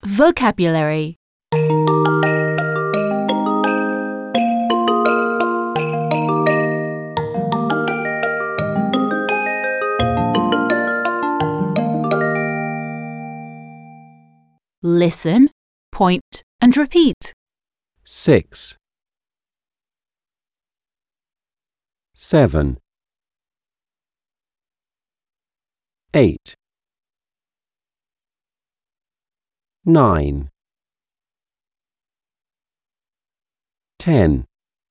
Vocabulary. Listen, point and repeat. 6 7 8 9 10